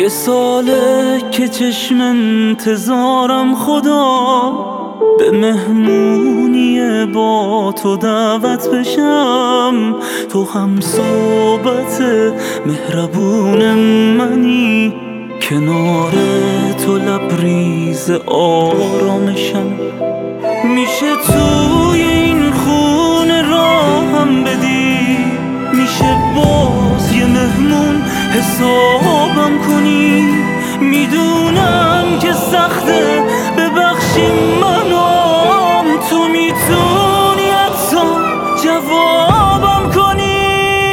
یه ساله که چشم انتظارم خدا به مهمونی با تو دعوت بشم. تو هم صحبت مهربون منی، کنار تو لبریز آرامشم. میشه توی این خونه راهم بدی، میشه باز یه مهمون حسابم کنی. میدونم که سخته ببخشی منم، تو میتونی حتی جوابم کنی.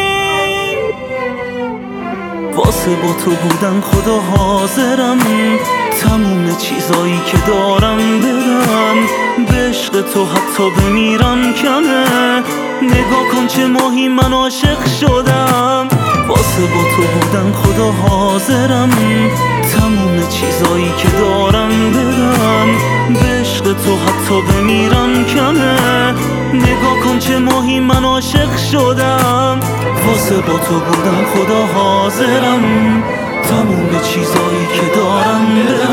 واسه با تو بودن خدا حاضرم، تموم چیزایی که دارم بدم. به عشق تو حتی بمیرم کمه، نگاه کن چه ماهی من عاشق شدم. واسه با تو بودن خدا حاضرم، تموم چیزایی که دارم بدم. به عشق تو حتی بمیرم کمه، نگاه کن چه ماهی من عاشق شدم. واسه با تو بودن خدا حاضرم، تموم چیزایی که دارم بدم.